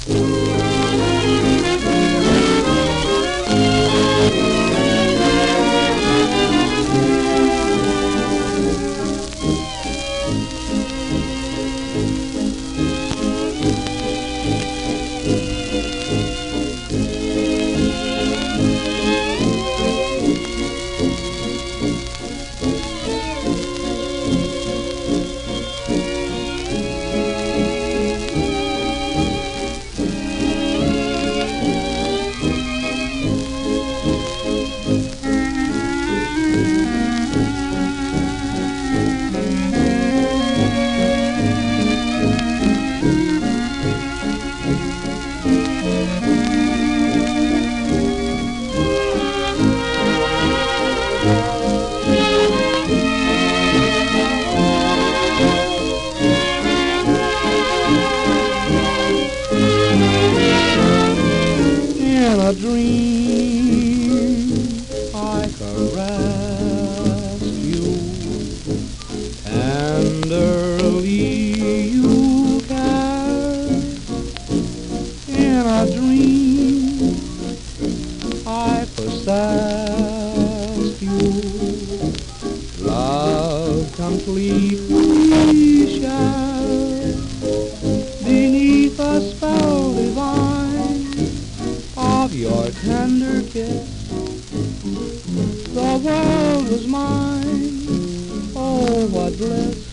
In a dream I caressed you, tenderly you cared. In a dream I possessed you, love complete we shared. Beneath a spell divine of your tender kiss, the world was mine. Oh, what bliss!